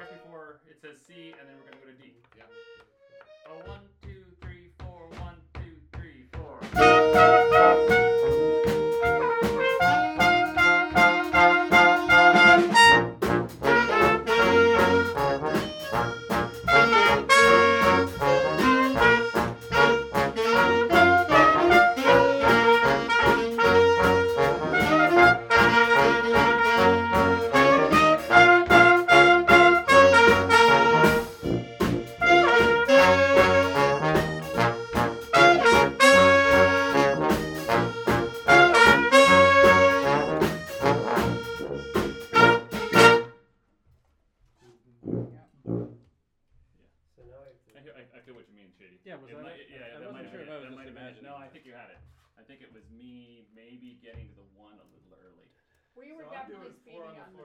right before it says C, and then we're gonna go to D. Yeah. Oh, 1, 2, 3, 4. 1, 2, 3, 4. So now I have to. I feel what you mean, Shady. Yeah, was It that might, it? yeah, I that wasn't might sure have if I been, was that just might have been. imagining No, I that. think you had it. I think it was me maybe getting to the 1 a little early. We were So I'm definitely doing 4 speeding on the up. floor